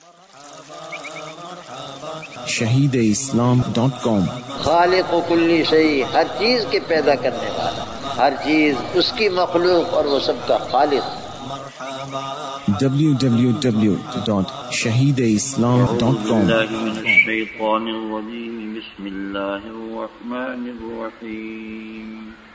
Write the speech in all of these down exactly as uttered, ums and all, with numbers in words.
شہید اسلام ڈاٹ کام۔ خالق و کلی شیء، ہر چیز کے پیدا کرنے والا، ہر چیز اس کی مخلوق اور وہ سب کا خالق۔ ڈبلیو ڈبلیو ڈبلیو ڈاٹ شہید اسلام ڈاٹ کام۔ الشیطان الرجیم، بسم اللہ الرحمن الرحیم۔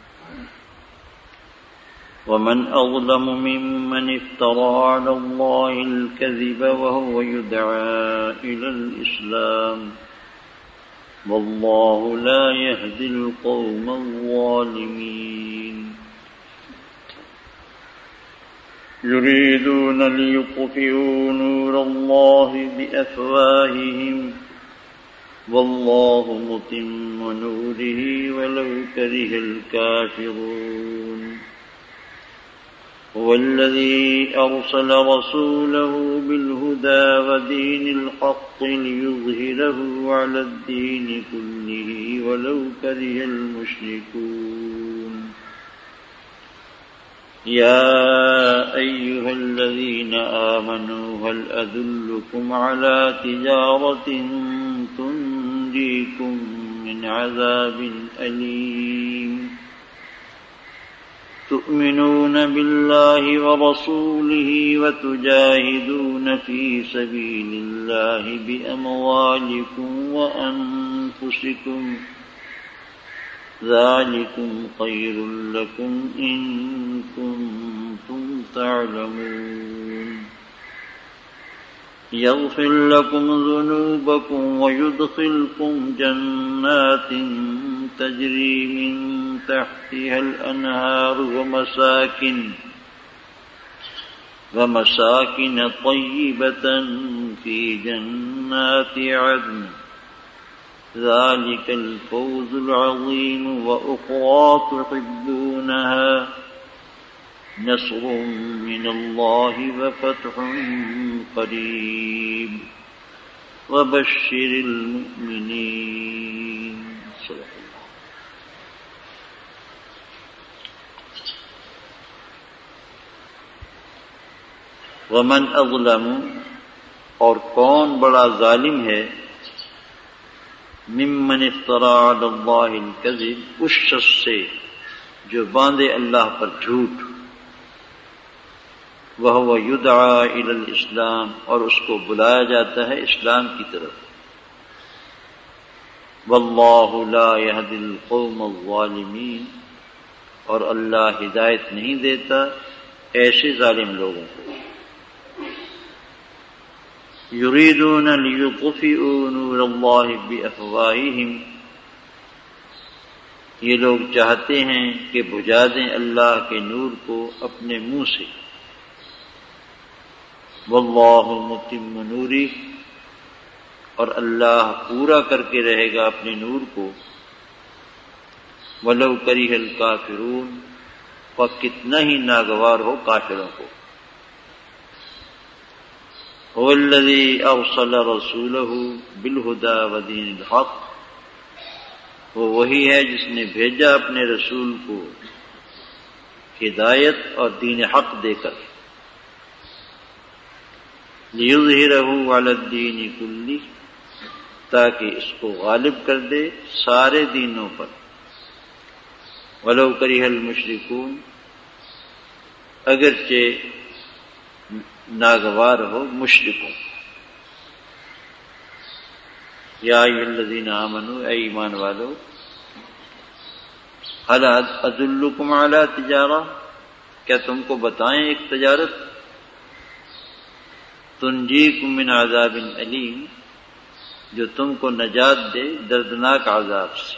ومن أظلم ممن افترى على الله الكذب وهو يدعى إلى الإسلام والله لا يهدي القوم الظالمين يريدون ليطفئوا نور الله بأفواههم والله متم نوره ولو كره الكافرون هو الذي أرسل رسوله بالهدى ودين الحق ليظهره على الدين كله ولو كره المشركون يا أيها الذين آمنوا هل أدلكم على تجارة تنجيكم من عذاب أليم تؤمنون بالله ورسوله وتجاهدون في سبيل الله بأموالكم وأنفسكم ذلكم خير لكم إن كنتم تعلمون يغفر لكم ذنوبكم ويدخلكم جنات تجري من تحتها الأنهار ومساكن ومساكن طيبة في جنات عدن ذلك الفوز العظيم وأخرى تحبونها نصر من الله وفتح قريب وبشر المؤمنين صدق الله۔ ومن اظلم، اور کون بڑا ظالم ہے، ممن افترى على الله الكذب، اس شخص سے جو باندھے اللہ پر جھوٹ، وهو يدعى الى الاسلام، اور اس کو بلایا جاتا ہے اسلام کی طرف، واللہ لا يهدي القوم الظالمین، اور اللہ ہدایت نہیں دیتا ایسے ظالم لوگوں کو۔ یریدون لیطفئوا نور اللہ بافواہہم، یہ لوگ چاہتے ہیں کہ بجھا دیں اللہ کے نور کو اپنے منہ سے، واللہ متم نورہ، اور اللہ پورا کر کے رہے گا اپنے نور کو، ولو کرہ الکافرون، اور کتنا ہی ناگوار ہو کافروں کو۔ هو الذی ارسل رسولہ بالہدی ودین الحق، وہ وہی ہے جس نے بھیجا اپنے رسول کو ہدایت اور دین حق دے کر، لیظہرہ علی الدین کلہ، تاکہ اس کو غالب کر دے سارے دینوں پر، ولو کرہ المشرکون، اگرچہ ناگوار ہو مشرکوں۔ یا ایھا الذین آمنوا، اے ایمان والو، هل ادلکم علی تجارہ، کیا تم کو بتائیں ایک تجارت، تنجیکم من عذاب علیم، جو تم کو نجات دے دردناک عذاب سے،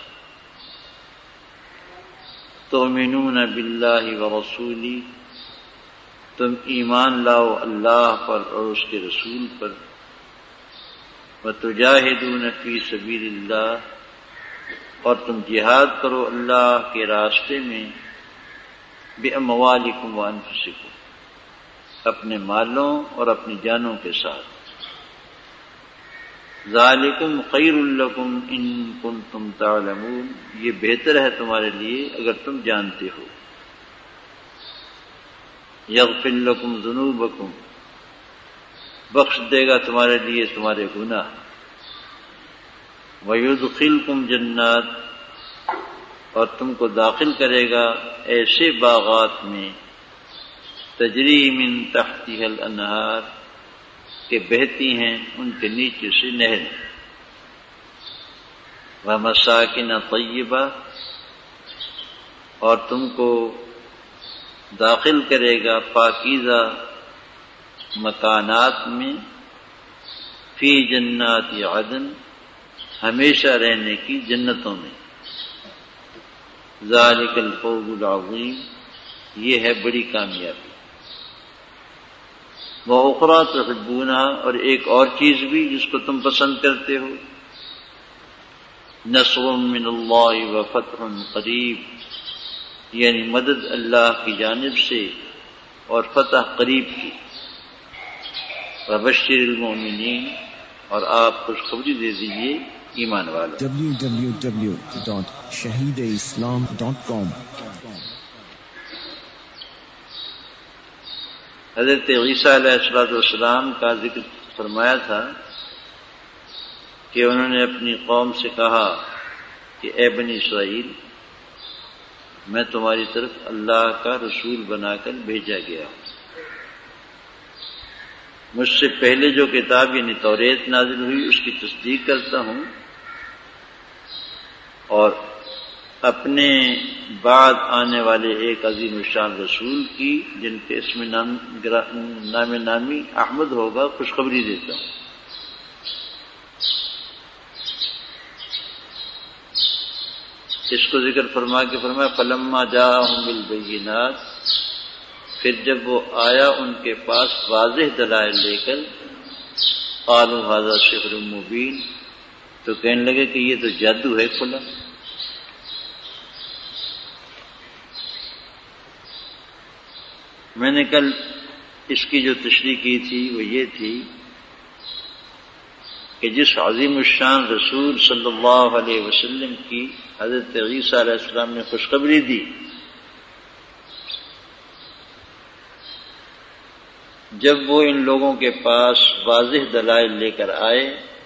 تؤمنون باللہ ورسولہ، تم ایمان لاؤ اللہ پر اور اس کے رسول پر، وتجاہدون فی سبیل اللہ، اور تم جہاد کرو اللہ کے راستے میں، باموالکم وانفسکم، اپنے مالوں اور اپنی جانوں کے ساتھ، ذالکم خیر لکم ان کنتم تعلمون، یہ بہتر ہے تمہارے لیے اگر تم جانتے ہو۔ یغفر لکم ذنوبکم، بخش دے گا تمہارے لیے تمہارے گناہ. وَيُدْخِلْكُمْ جَنَّاتٍ، اور تم کو داخل کرے گا ایسے باغات میں تجری من تحتها الانہار کہ بہتی ہیں ان کے نیچے سے نہر. وَمَسَاكِنَ طَيِّبَةٍ، اور تم کو داخل کرے گا پاکیزہ مکانات میں فی جنات عدن، ہمیشہ رہنے کی جنتوں میں. ذالک الفوز العظیم، یہ ہے بڑی کامیابی. وَأُخْرَىٰ تُحِبُّونَهَا، اور ایک اور چیز بھی جس کو تم پسند کرتے ہو. نصر من اللہ وفتح قریب، یعنی مدد اللہ کی جانب سے اور فتح قریب کی. وبشر المؤمنین، اور آپ خوشخبری دے دیجئے ایمان والوں. ڈبلیو ڈبلیو ڈبلیو ڈاٹ شہید اسلام ڈاٹ کام. حضرت عیسیٰ علیہ الصلوۃ والسلام کا ذکر فرمایا تھا کہ انہوں نے اپنی قوم سے کہا کہ اے بنی اسرائیل، میں تمہاری طرف اللہ کا رسول بنا کر بھیجا گیا ہوں. مجھ سے پہلے جو کتاب یعنی توریت نازل ہوئی اس کی تصدیق کرتا ہوں، اور اپنے بعد آنے والے ایک عظیم الشان رسول کی جن کے اسم نام نام نامی احمد ہوگا خوشخبری دیتا ہوں. اس کو ذکر فرما کے فرمایا فلما جاءہم بالبینات، پھر جب وہ آیا ان کے پاس واضح دلائل لے کر، قالوا ھذا سحر مبین، تو کہنے لگے کہ یہ تو جادو ہے کھلا. میں نے کل اس کی جو تشریح کی تھی وہ یہ تھی کہ جس عظیم الشان رسول صلی اللہ علیہ وسلم کی حضرت عیسیٰ علیہ السلام نے خوشخبری دی، جب وہ ان لوگوں کے پاس واضح دلائل لے کر آئے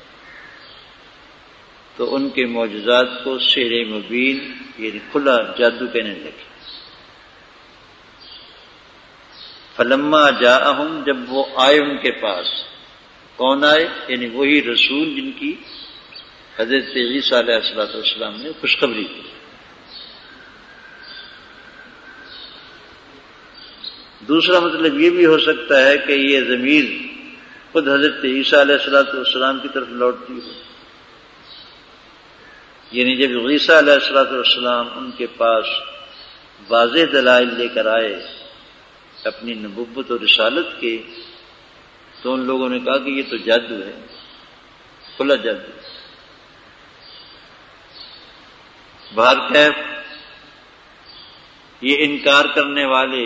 تو ان کے معجزات کو سحر مبین یعنی کھلا جادو کہنے لگے. فلما جاءہم، جب وہ آئے ان کے پاس، کون آئے؟ یعنی وہی رسول جن کی حضرت عیسیٰ علیہ السلام نے خوشخبری کی. دوسرا مطلب یہ بھی ہو سکتا ہے کہ یہ ضمیر خود حضرت عیسیٰ علیہ السلام کی طرف لوٹتی ہو، یعنی جب عیسیٰ علیہ السلام ان کے پاس واضح دلائل لے کر آئے اپنی نبوت اور رسالت کے، تو ان لوگوں نے کہا کہ یہ تو جادو ہے، کھلا جادو. بہرکیف یہ انکار کرنے والے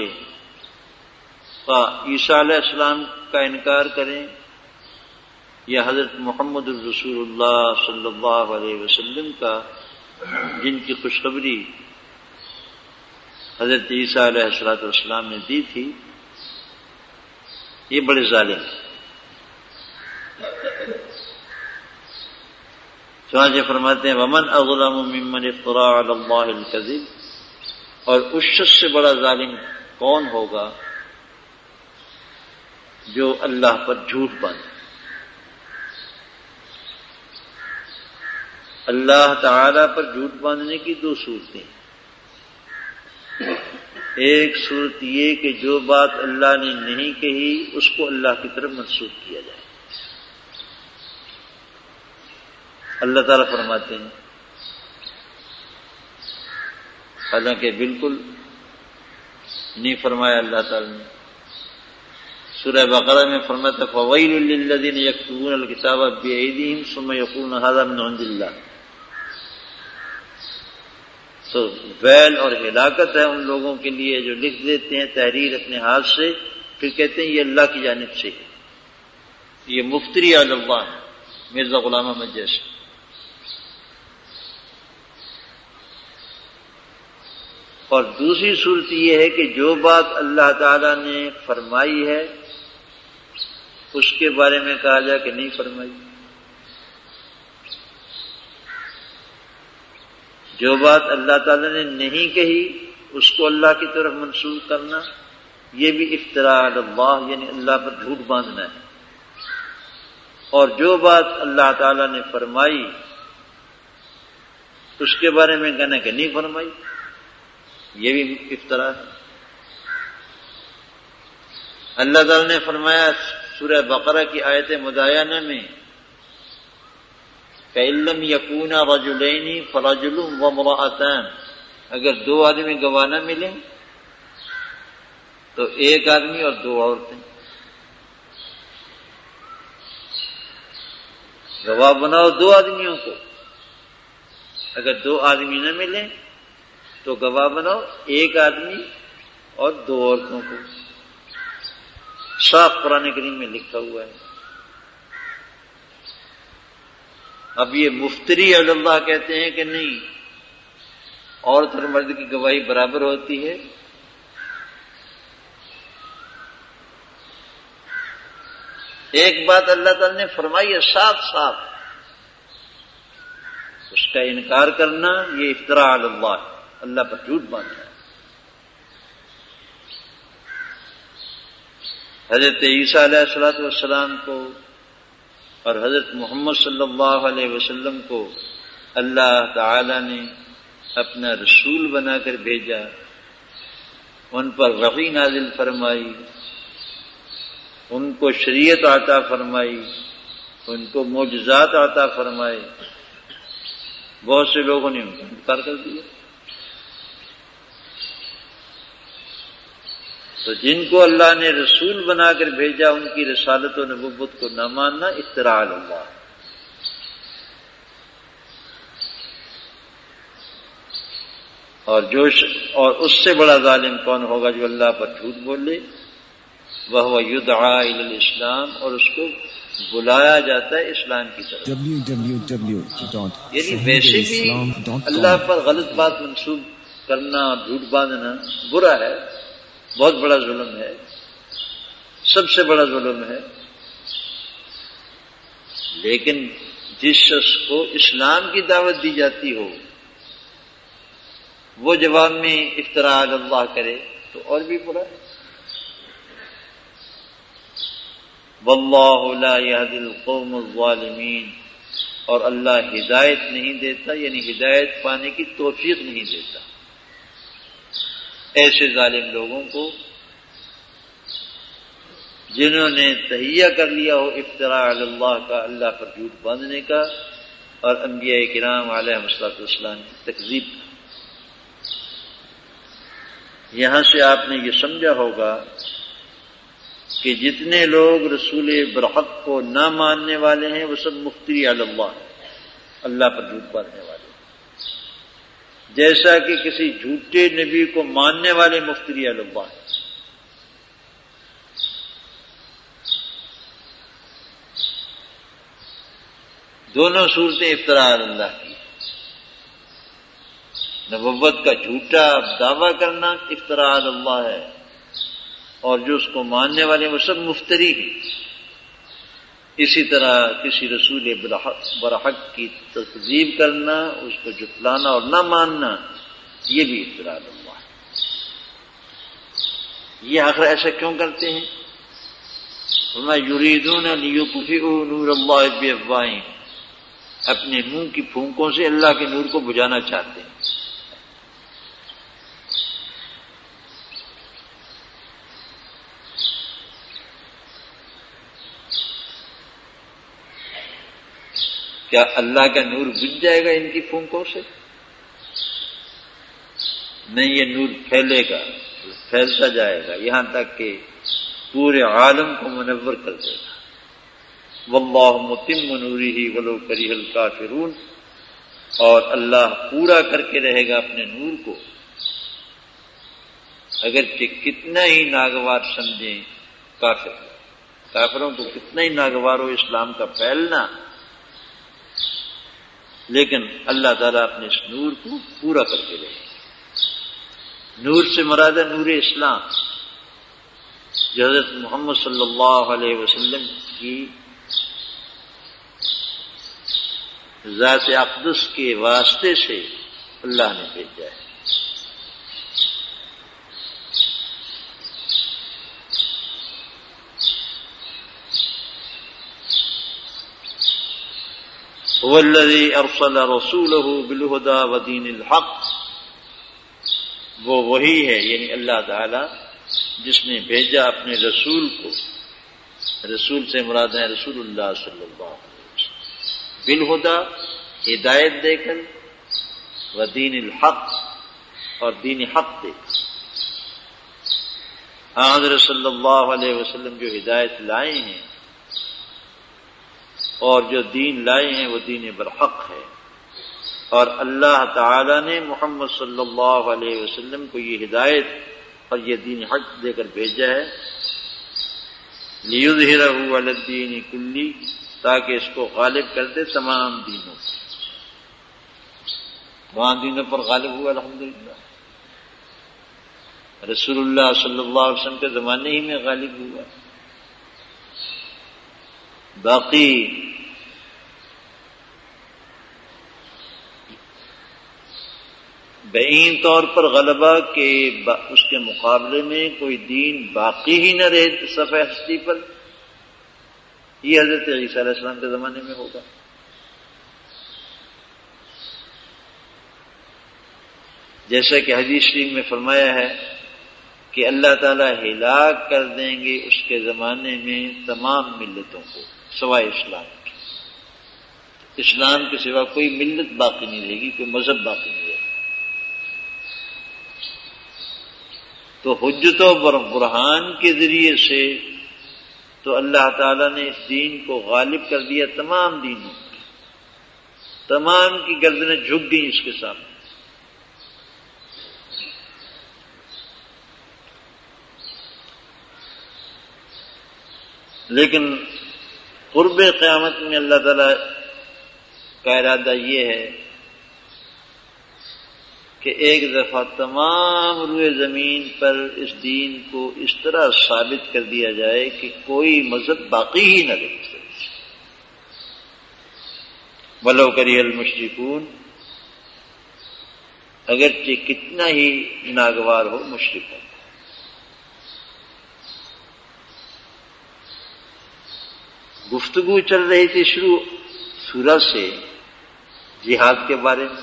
عیسیٰ علیہ السلام کا انکار کریں یا حضرت محمد الرسول اللہ صلی اللہ علیہ وسلم کا جن کی خوشخبری حضرت عیسیٰ علیہ السلام نے دی تھی، یہ بڑے ظالم ہیں. چنانچہ فرماتے ہیں ومن اظلم ممن افترى علی اللہ الکذب، اور اس شخص سے بڑا ظالم کون ہوگا جو اللہ پر جھوٹ باندھے. اللہ تعالی پر جھوٹ باندھنے کی دو صورتیں ہیں. ایک صورت یہ کہ جو بات اللہ نے نہیں کہی اس کو اللہ کی طرف منسوخ کیا جائے. اللہ تعالیٰ فرماتے ہیں، حالانکہ بالکل نہیں فرمایا اللہ تعالیٰ نے. سورہ بقرہ میں فرماتا فویل للذین یکتبون الکتاب بایدیہم ثم یقولون ھذا من عند اللہ. تو ویل اور ہلاکت ہے ان لوگوں کے لیے جو لکھ دیتے ہیں تحریر اپنے ہاتھ سے، پھر کہتے ہیں یہ اللہ کی جانب سے ہے. یہ مفتری علی اللہ ہے، مرزا غلام احمد جیسے. اور دوسری صورت یہ ہے کہ جو بات اللہ تعالی نے فرمائی ہے اس کے بارے میں کہا جائے کہ نہیں فرمائی. جو بات اللہ تعالیٰ نے نہیں کہی اس کو اللہ کی طرف منسوب کرنا یہ بھی افتراء علی اللہ یعنی اللہ پر جھوٹ باندھنا ہے. اور جو بات اللہ تعالیٰ نے فرمائی اس کے بارے میں کہنا کہ نہیں فرمائی یہ بھی افتراء ہے. اللہ تعالیٰ نے فرمایا سورہ بقرہ کی آیت مدایانہ میں فَإِن لَّمْ يَكُونَا رَجُلَيْنِ فَرَجُلٌ وَامْرَأَتَانِ، اگر دو آدمی گواہ نہ ملیں تو ایک آدمی اور دو عورتیں. گواہ بناؤ دو آدمیوں کو، اگر دو آدمی نہ ملیں تو گواہ بناؤ ایک آدمی اور دو عورتوں کو. صاف قرآن کریم میں لکھا ہوا ہے. اب یہ مفتری علی اللہ کہتے ہیں کہ نہیں عورت اور مرد کی گواہی برابر ہوتی ہے. ایک بات اللہ تعالی نے فرمائی ہے صاف صاف، اس کا انکار کرنا یہ افتراء علی اللہ ہے، اللہ پر جھوٹ باندھنا ہے. حضرت عیسیٰ علیہ الصلوۃ والسلام کو اور حضرت محمد صلی اللہ علیہ وسلم کو اللہ تعالی نے اپنا رسول بنا کر بھیجا، ان پر وحی نازل فرمائی، ان کو شریعت عطا فرمائی، ان کو معجزات عطا فرمائے. بہت سے لوگوں نے ان کا انکار کر دیا. تو جن کو اللہ نے رسول بنا کر بھیجا ان کی رسالت و نبوت کو نہ ماننا افتراء علی اللہ. اور جو اور اس سے بڑا ظالم کون ہوگا جو اللہ پر جھوٹ بولے. وہو یدعا الی الاسلام، اور اس کو بلایا جاتا ہے اسلام کی طرف. یعنی ویسے بھی اللہ پر غلط بات منسوب کرنا اور جھوٹ باندھنا برا ہے، بہت بڑا ظلم ہے، سب سے بڑا ظلم ہے. لیکن جس شخص کو اسلام کی دعوت دی جاتی ہو وہ جواب میں افتراء علی اللہ کرے تو اور بھی برا ہے. واللہ لا یہدی القوم الظالمین، اور اللہ ہدایت نہیں دیتا یعنی ہدایت پانے کی توفیق نہیں دیتا ایسے ظالم لوگوں کو جنہوں نے تہیہ کر لیا ہو افتراء علی اللہ کا، اللہ پر جھوٹ باندھنے کا اور انبیاء کرام علیہم الصلوۃ والسلام کی تکذیب کا. یہاں سے آپ نے یہ سمجھا ہوگا کہ جتنے لوگ رسول برحق کو نہ ماننے والے ہیں وہ سب مفتری علی اللہ ہیں، اللہ پر جھوٹ باندھنے والے، جیسا کہ کسی جھوٹے نبی کو ماننے والے مفتری علی اللہ ہیں. دونوں صورتیں افتراء علی اللہ کی. نبوت کا جھوٹا دعویٰ کرنا افتراء علی اللہ ہے، اور جو اس کو ماننے والے وہ سب مفتری ہیں. اسی طرح کسی رسول برحق کی تکذیب کرنا، اس کو جھٹلانا اور نہ ماننا یہ بھی افتراء علی اللہ ہے. یہ آخر ایسا کیوں کرتے ہیں؟ وما یریدون لیطفئوا نور اللہ بافواہہم، اپنے منہ کی پھونکوں سے اللہ کے نور کو بجھانا چاہتے ہیں. کیا اللہ کا نور بجھ جائے گا ان کی پھونکوں سے؟ نہیں، یہ نور پھیلے گا، پھیلتا جائے گا یہاں تک کہ پورے عالم کو منور کر دے گا. واللہ متم نورہ ولو کرہ الکافرون، اور اللہ پورا کر کے رہے گا اپنے نور کو اگرچہ کتنا ہی ناگوار سمجھیں کافر، کافروں کو کتنا ہی ناگوار ہو اسلام کا پھیلنا، لیکن اللہ تعالیٰ اپنے اس نور کو پورا کر کے رہے. نور سے مراد ہے نور اسلام. جو حضرت محمد صلی اللہ علیہ وسلم کی ذات اقدس کے واسطے سے اللہ نے بھیجا ہے۔ هو الذي ارسل رسوله بالهدى ودين الحق، وہ وہی ہے یعنی اللہ تعالی جس نے بھیجا اپنے رسول کو، رسول سے مراد ہے رسول اللہ صلی اللہ علیہ وسلم، بالہدى ہدایت دے کر، ودین الحق اور دین حق دے کر۔ حضرت صلی اللہ علیہ وسلم جو ہدایت لائے ہیں اور جو دین لائے ہیں وہ دین برحق ہے، اور اللہ تعالی نے محمد صلی اللہ علیہ وسلم کو یہ ہدایت اور یہ دین حق دے کر بھیجا ہے، لیظہرہ علی الدین کلی، تاکہ اس کو غالب کر دے تمام دینوں پر۔ تمام دینوں پر غالب ہوا الحمدللہ، رسول اللہ صلی اللہ علیہ وسلم کے زمانے ہی میں غالب ہوا۔ باقی بعین طور پر غلبہ کہ اس کے مقابلے میں کوئی دین باقی ہی نہ رہے صفحہ ہستی پر، یہ حضرت عیسیٰ علیہ السلام کے زمانے میں ہوگا۔ جیسا کہ حدیث شریف میں فرمایا ہے کہ اللہ تعالیٰ ہلاک کر دیں گے اس کے زمانے میں تمام ملتوں کو سوائے اسلام کی، اسلام کے سوا کوئی ملت باقی نہیں رہے گی، کوئی مذہب باقی نہیں رہے گا۔ تو حجت و برہان کے ذریعے سے تو اللہ تعالیٰ نے اس دین کو غالب کر دیا تمام دینوں پر، تمام کی گردنیں جھک گئیں اس کے سامنے۔ لیکن قرب قیامت میں اللہ تعالیٰ کا ارادہ یہ ہے کہ ایک دفعہ تمام روئے زمین پر اس دین کو اس طرح ثابت کر دیا جائے کہ کوئی مذہب باقی ہی نہ رہے، ولو کری المشرکون، اگرچہ کتنا ہی ناگوار ہو مشرکوں۔ گفتگو چل رہی تھی شروع سورہ سے جہاد کے بارے میں،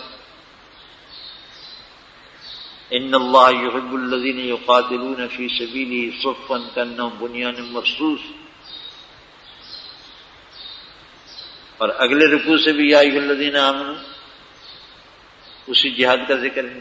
ان اللہ یحب الذین یقاتلون فی سبیلہ صفا کانہم بنیان مرصوص، اور اگلے رکوع سے بھی یا ایھا الذین آمنوا، اسی جہاد کا ذکر ہے۔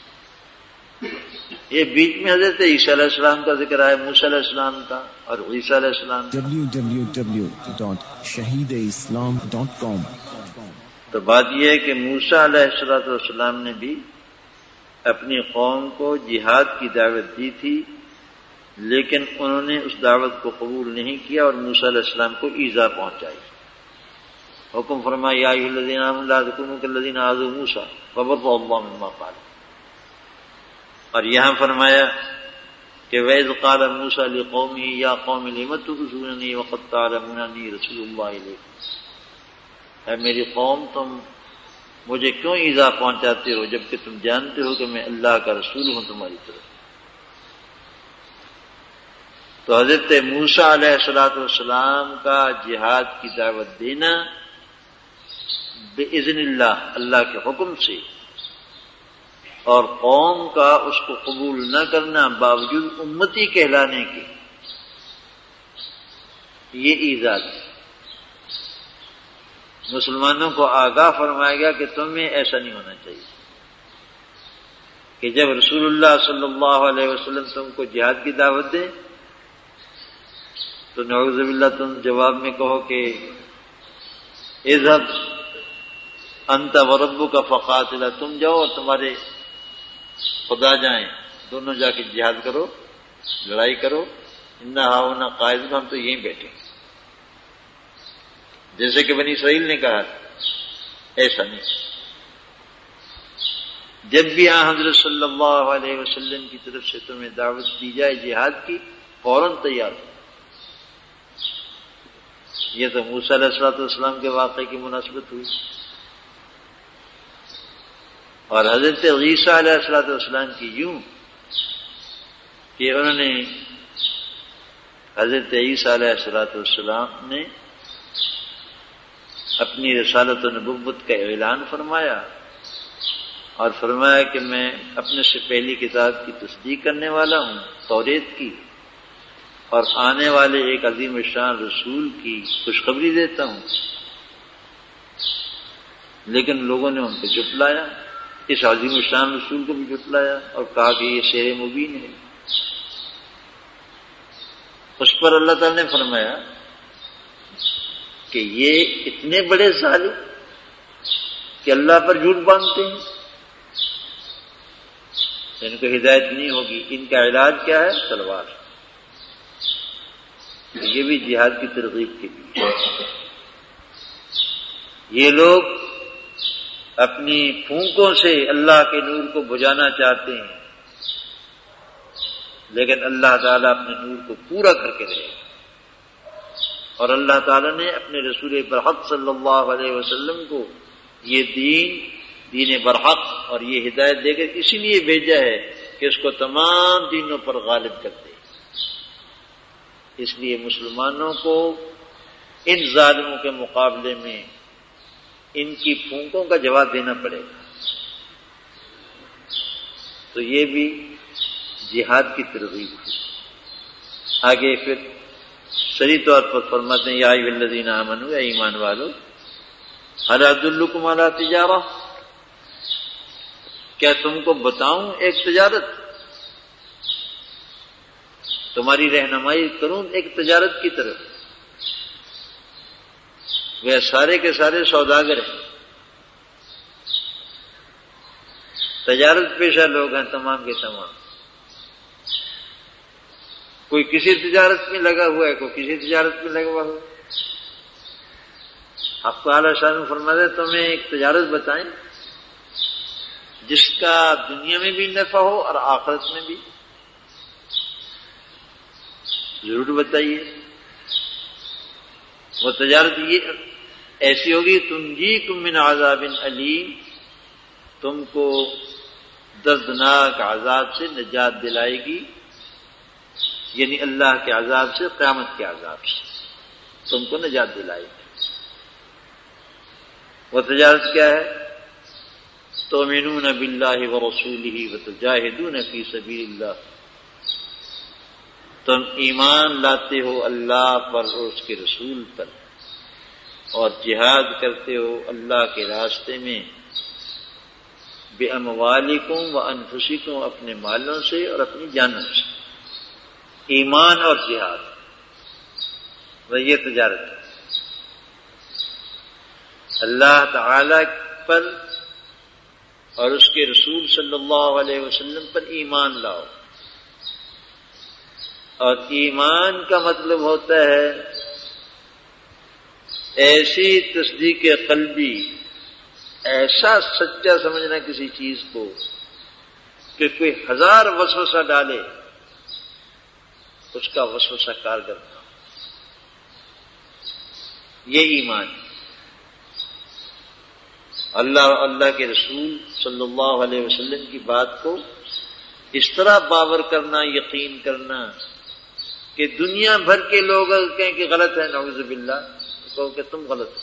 یہ بیچ میں حضرت عیسیٰ علیہ السلام کا ذکر ہے، موسیٰ علیہ السلام کا اور عیسیٰ علیہ السلام کا۔ ڈبلیو ڈبلیو ڈبلیو ڈاٹ شہید اسلام ڈاٹ کام۔ تو بات یہ ہے کہ موسیٰ علیہ السلام نے بھی اپنی قوم کو جہاد کی دعوت دی تھی، لیکن انہوں نے اس دعوت کو قبول نہیں کیا اور موسیٰ علیہ السلام کو ایذا پہنچائی۔ حکم فرمایا یا ایھا الذین آمنوا لا تکونوا کالذین آذوا موسیٰ فبرأہ اللہ مما قالوا، اور یہاں فرمایا کہ وَإِذْ قَالَ مُوسَىٰ لِقَوْمِهِ يَا قَوْمِ لِمَ تُؤْذُونَنِي وَقَدْ تَعْلَمُونَ أَنِّي رَسُولُ اللَّهِ إِلَيْكُمْ، اے میری قوم تم مجھے کیوں ایذا پہنچاتے ہو جبکہ تم جانتے ہو کہ میں اللہ کا رسول ہوں تمہاری طرف۔ تو حضرت موسیٰ علیہ الصلوۃ والسلام کا جہاد کی دعوت دینا بإذن اللہ، اللہ کے حکم سے، اور قوم کا اس کو قبول نہ کرنا باوجود امتی کہلانے کے، یہ ایذا ہے۔ مسلمانوں کو آگاہ فرمایا گیا کہ تمہیں ایسا نہیں ہونا چاہیے کہ جب رسول اللہ صلی اللہ علیہ وسلم تم کو جہاد کی دعوت دے تو نعوذ باللہ تم جواب میں کہو کہ اذهب انت وربک فقاتلا، تم جاؤ اور تمہارے خدا جائیں، دونوں جا کے جہاد کرو، لڑائی کرو، انا ہاؤنا قاعدون، ہم تو یہیں بیٹھے، جیسے کہ بنی اسرائیل نے کہا۔ ایسا نہیں، جب بھی آن حضرت صلی اللہ علیہ وسلم کی طرف سے تمہیں دعوت دی جائے جہاد کی فوراً تیار ہو. یہ تو موسیٰ علیہ الصلوۃ والسلام کے واقعے کی مناسبت ہوئی. اور حضرت عیسیٰ علیہ الصلوۃ والسلام کی یوں کہ انہوں نے حضرت عیسیٰ علیہ الصلوۃ والسلام نے اپنی رسالت و نبوت کا اعلان فرمایا اور فرمایا کہ میں اپنے سے پہلی کتاب کی تصدیق کرنے والا ہوں، توریت کی، اور آنے والے ایک عظیم الشان رسول کی خوشخبری دیتا ہوں. لیکن لوگوں نے ان کو جھٹلایا، اس عظیم الشان رسول کو بھی جھٹلایا اور کہا کہ یہ شعر مبین ہے. اس پر اللہ تعالی نے فرمایا کہ یہ اتنے بڑے ظالم کہ اللہ پر جھوٹ باندھتے ہیں، ان کو ہدایت نہیں ہوگی. ان کا علاج کیا ہے؟ تلوار. یہ بھی جہاد کی ترغیب کے لیے. یہ لوگ اپنی پھونکوں سے اللہ کے نور کو بجھانا چاہتے ہیں، لیکن اللہ تعالیٰ اپنے نور کو پورا کر کے رہے. اور اللہ تعالیٰ نے اپنے رسول برحق صلی اللہ علیہ وسلم کو یہ دین دین برحق اور یہ ہدایت دے کر اسی لیے بھیجا ہے کہ اس کو تمام دینوں پر غالب کر دے. اس لیے مسلمانوں کو ان ظالموں کے مقابلے میں ان کی پھونکوں کا جواب دینا پڑے گا. تو یہ بھی جہاد کی ترغیب ہے. آگے پھر صریح طور پر فرماتے ہیں یا ایھا الذین آمنوا، اے ایمان والو، هل ادلکم علی تجارہ، کیا تم کو بتاؤں ایک تجارت، تمہاری رہنمائی کروں ایک تجارت کی طرف. وہ سارے کے سارے سوداگر ہیں، تجارت پیشہ لوگ ہیں تمام کے تمام. کوئی کسی تجارت میں لگا ہوا ہے، کوئی کسی تجارت میں لگا ہوا ہے. حق تعالی شان فرماتے ہیں تمہیں ایک تجارت بتائیں جس کا دنیا میں بھی نفع ہو اور آخرت میں بھی. ضرور بتائیے. وہ تجارت یہ ایسی ہوگی تنجیکم من عذاب علیم، تم کو دردناک عذاب سے نجات دلائے گی، یعنی اللہ کے عذاب سے، قیامت کے عذاب سے تم کو نجات دلائے گی. وہ تجارت کیا ہے؟ تؤمنون باللہ ورسولہ وتجاہدون فی سبیل اللہ، تم ایمان لاتے ہو اللہ پر اور اس کے رسول پر، اور جہاد کرتے ہو اللہ کے راستے میں بِأَمْوَالِكُمْ وَأَنفُسِكُمْ، اپنے مالوں سے اور اپنی جانوں سے. ایمان اور جہاد، وہ یہ تجارت ہے. اللہ تعالی پر اور اس کے رسول صلی اللہ علیہ وسلم پر ایمان لاؤ. اور ایمان کا مطلب ہوتا ہے ایسی تصدیق قلبی، ایسا سچا سمجھنا کسی چیز کو کہ کوئی ہزار وسوسہ ڈالے اس کا وسوسہ کارگر نہ ہو. یہ ایمان. اللہ اللہ کے رسول صلی اللہ علیہ وسلم کی بات کو اس طرح باور کرنا، یقین کرنا کہ دنیا بھر کے لوگ کہیں کہ غلط ہے، نعوذ باللہ، کہو کہ تم غلط ہو.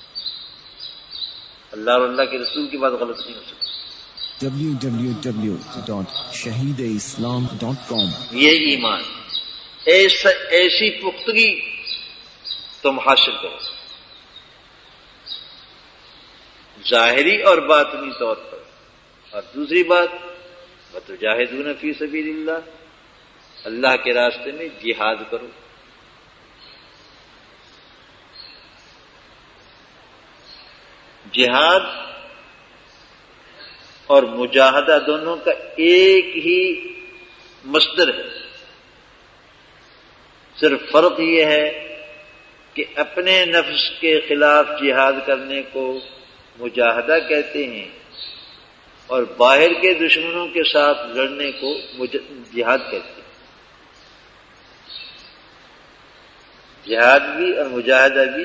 اللہ اور اللہ کے رسول کی بات غلط نہیں ہو سکتی. ڈبلیو ڈبلیو ڈبلیو ڈاٹ شہید اسلام ڈاٹ کام. یہ ایمان ایسا ایسی پختگی تم حاصل کرو، ظاہری اور باطنی طور پر. اور دوسری بات وَتُجَاهِدُونَ فِي سَبِيلِ اللَّهِ، اللہ کے راستے میں جہاد کرو. جہاد اور مجاہدہ دونوں کا ایک ہی مصدر ہے، صرف فرق یہ ہے کہ اپنے نفس کے خلاف جہاد کرنے کو مجاہدہ کہتے ہیں اور باہر کے دشمنوں کے ساتھ لڑنے کو جہاد کہتے ہیں. جہاد بھی اور مجاہدہ بھی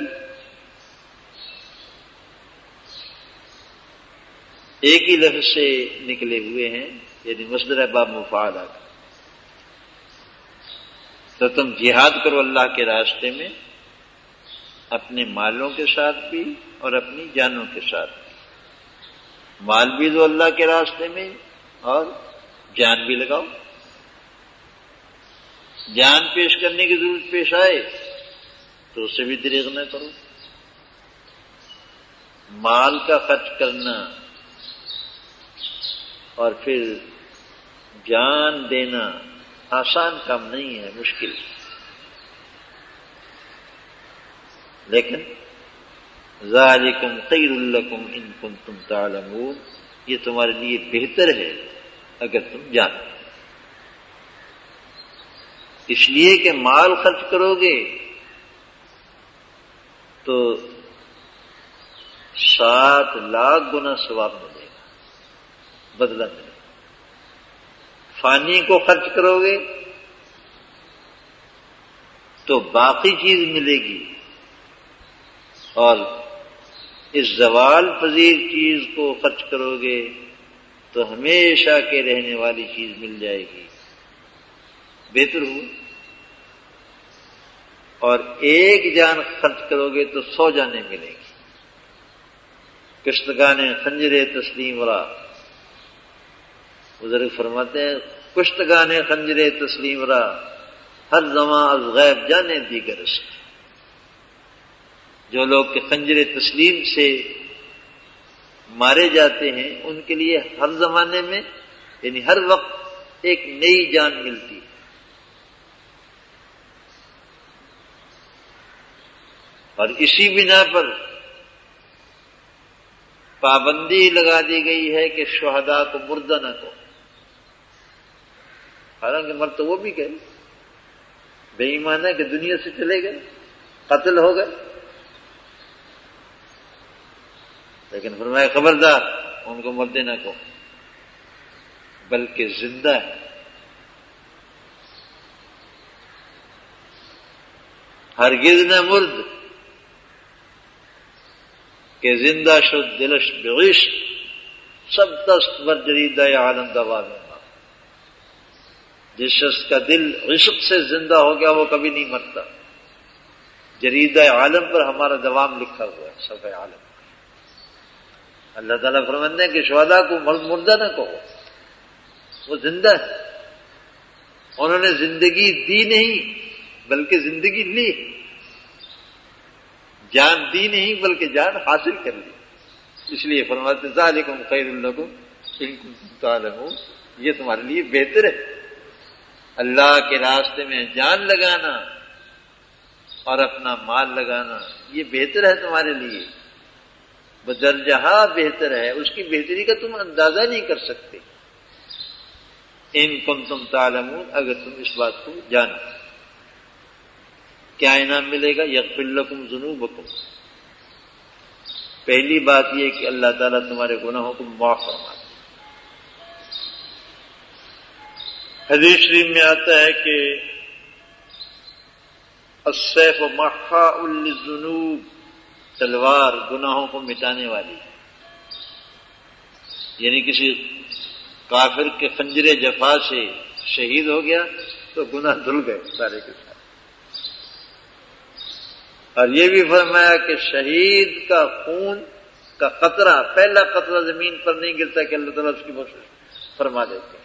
ایک ہی لفظ سے نکلے ہوئے ہیں، یعنی مصدر باب مفعولہ کا۔ تو تم جہاد کرو اللہ کے راستے میں، اپنے مالوں کے ساتھ بھی اور اپنی جانوں کے ساتھ بھی۔ مال بھی دو اللہ کے راستے میں اور جان بھی لگاؤ۔ جان پیش کرنے کی ضرورت پیش آئے تو اسے بھی دریغ نہ کرو۔ مال کا خرچ کرنا اور پھر جان دینا آسان کام نہیں ہے، مشکل، لیکن ذالکم خیر لکم ان کنتم تعلمون، یہ تمہارے لیے بہتر ہے اگر تم جانو۔ اس لیے کہ مال خرچ کرو گے تو سات لاکھ گنا ثواب ملے گا، بدلہ ملے گا۔ فانی کو خرچ کرو گے تو باقی چیز ملے گی، اور اس زوال پذیر چیز کو خرچ کرو گے تو ہمیشہ کے رہنے والی چیز مل جائے گی، بہتر ہو۔ اور ایک جان خرچ کرو گے تو سو جانیں ملیں گی۔ کشتگان خنجر تسلیم را، بزرگ فرماتے ہیں کشتگان خنجر تسلیم را، ہر زمان از غیب جانے دیگر اس کے۔ جو لوگ کہ خنجر تسلیم سے مارے جاتے ہیں ان کے لیے ہر زمانے میں، یعنی ہر وقت ایک نئی جان ملتی ہے۔ اور اسی بنا پر پابندی لگا دی گئی ہے کہ شہداء کو مردہ نہ کہو، حالانکہ مر تو وہ بھی گئے، بے ایمان ہے کہ دنیا سے چلے گئے، قتل ہو گئے، لیکن فرمایا خبردار ان کو مردے نہ کہو، بلکہ زندہ ہے۔ ہرگز نہ مرد کہ زندہ شد دلش بعشق، سب دست بر جریدہ عالم دوا میں۔ جس شخص کا دل عشق سے زندہ ہو گیا وہ کبھی نہیں مرتا۔ جریدہ عالم پر ہمارا دوام لکھا ہوا ہے، صفحہ عالم۔ اللہ تعالیٰ فرماتے ہیں کہ شہداء کو مردہ نہ کہو، وہ زندہ ہے، انہوں نے زندگی دی نہیں بلکہ زندگی لی، جان دی نہیں بلکہ جان حاصل کر لی۔ اس لیے فرماتے ہیں ذالکم خیر لکم ان کنتم تعلمون، یہ تمہارے لیے بہتر ہے۔ اللہ کے راستے میں جان لگانا اور اپنا مال لگانا یہ بہتر ہے تمہارے لیے، بدرجہ بہتر ہے، اس کی بہتری کا تم اندازہ نہیں کر سکتے۔ ان کنتم تعلمون، اگر تم اس بات کو جانو۔ کیا انعام ملے گا؟ یغفر لکم ذنوبکم، پہلی بات یہ کہ اللہ تعالیٰ تمہارے گناہوں کو معاف فرما دے۔ حدیث شریف میں آتا ہے کہ السیف محاء للذنوب، تلوار گناہوں کو مٹانے والی، یعنی کسی کافر کے خنجر جفا سے شہید ہو گیا تو گناہ دھل گئے سارے کے سارے۔ اور یہ بھی فرمایا کہ شہید کا خون کا قطرہ، پہلا قطرہ زمین پر نہیں گرتا کہ اللہ تعالیٰ اس کی بخشش فرما دیتے ہیں،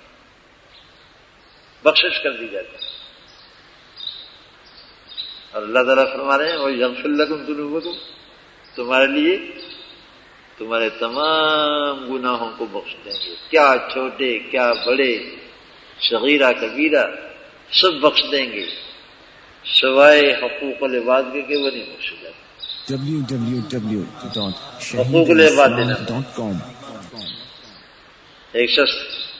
بخشش کر دی جاتی ہے۔ اور اللہ تعالیٰ فرما رہے ہیں وَيَغْفِرْ لَكُمْ ذُنُوبَكُمْ، تمہارے لیے تمہارے تمام گناہوں کو بخش دیں گے، کیا چھوٹے کیا بڑے، صغیرہ کبیرہ، سب بخش دیں گے، سوائے حقوق العباد کے کہ وہ نہیں بخشے جاتے۔ ڈبلیو ڈبلیو ڈبلیو ڈاٹ حقوق العباد دینا۔ Dot com. ایک شخص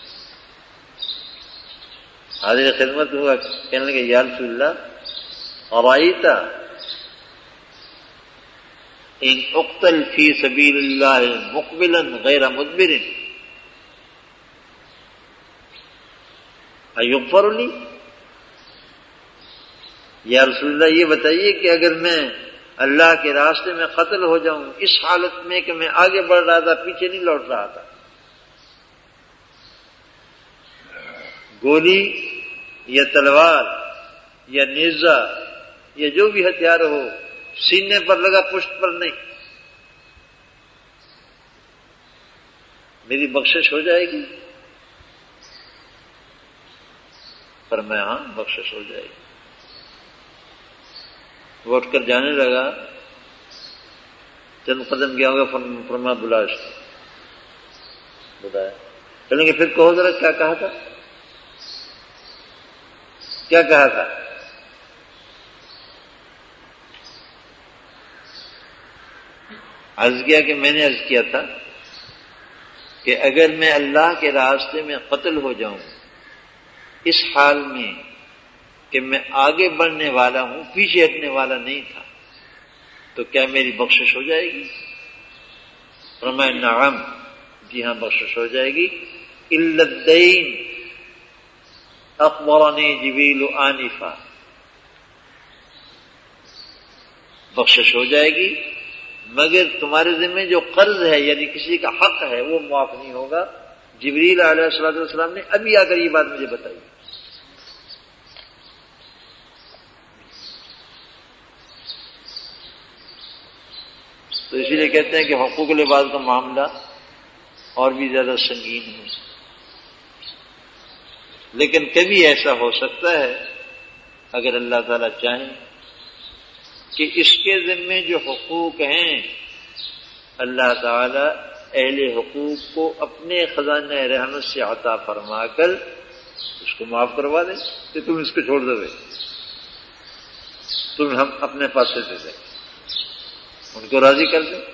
حاضر خدمت ہوا، کہنے لگے یا رسول اللہ ارائیت ان اقتل فی سبیل اللہ مقبلا غیر مدبر ایغفر لی، یا رسول اللہ یہ بتائیے کہ اگر میں اللہ کے راستے میں قتل ہو جاؤں اس حالت میں کہ میں آگے بڑھ رہا تھا، پیچھے نہیں لوٹ رہا تھا، گولی یا تلوار یا نیزہ یا جو بھی ہتھیار ہو سینے پر لگا، پشت پر نہیں، میری بخشش ہو جائے گی؟ فرمایا ہاں بخشش ہو جائے گی۔ وہ اٹھ کر جانے لگا، چند قدم گیا ہوگا، فرما بلا اس کو، بتایا چلیں گے، پھر کہو ذرا کیا کہا تھا، کیا کہا تھا؟ عرض کیا کہ میں نے عرض کیا تھا کہ اگر میں اللہ کے راستے میں قتل ہو جاؤں اس حال میں کہ میں آگے بڑھنے والا ہوں، پیچھے ہٹنے والا نہیں تھا، تو کیا میری بخشش ہو جائے گی؟ فرمایا نعم، جی ہاں بخشش ہو جائے گی۔ الا الدین اخبرنی جبریل آنفا، بخشش ہو جائے گی مگر تمہارے ذمہ جو قرض ہے یعنی کسی کا حق ہے وہ معاف نہیں ہوگا۔ جبریل علیہ الصلوۃ والسلام نے ابھی آ کر یہ بات مجھے بتائی۔ تو اسی لیے کہتے ہیں کہ حقوق العباد کا معاملہ اور بھی زیادہ سنگین ہے، لیکن کبھی ایسا ہو سکتا ہے اگر اللہ تعالیٰ چاہیں کہ اس کے ذمے جو حقوق ہیں اللہ تعالیٰ اہل حقوق کو اپنے خزانہ رحمت سے عطا فرما کر اس کو معاف کروا دیں کہ تم اس کو چھوڑ دو، تم ہم اپنے پاس سے دے دیں، ان کو راضی کر دیں۔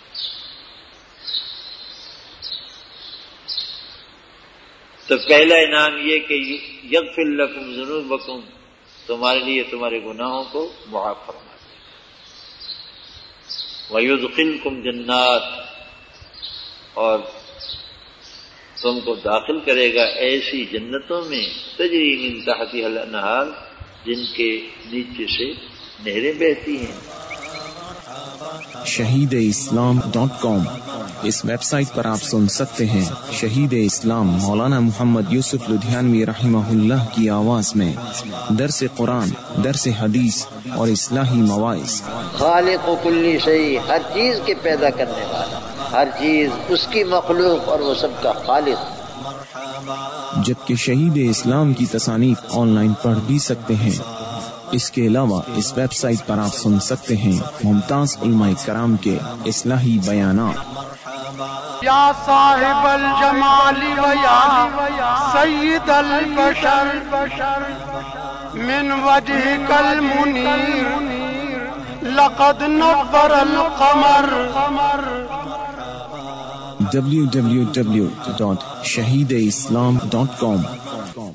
تو پہلا انعام یہ کہ یغفر لکم ذنوبکم، تمہارے لیے تمہارے گناہوں کو معاف فرما دے، وَيُدْخِلْكُمْ جنات، اور تم کو داخل کرے گا ایسی جنتوں میں تجری من تحتها الانہار، جن کے نیچے سے نہریں بہتی ہیں۔ شہید اسلام ڈاٹ کام، اس ویب سائٹ پر آپ سن سکتے ہیں شہید اسلام مولانا محمد یوسف لدھیانوی رحمہ اللہ کی آواز میں درس قرآن، درس حدیث اور اصلاحی مواعظ۔ خالق و کلی شیء، ہر چیز کے پیدا کرنے والا، ہر چیز اس کی مخلوق اور وہ سب کا خالق۔ جبکہ شہید اسلام کی تصانیف آن لائن پڑھ بھی سکتے ہیں۔ اس کے علاوہ اس ویب سائٹ پر آپ سن سکتے ہیں ممتاز علماء کرام کے اصلاحی بیانات۔ یا صاحب الجمال و یا سید البشر من وجهك المنیر لقد نور القمر۔ ڈبلیو ڈبلیو ڈبلیو ڈاٹ شہید اسلام ڈاٹ کام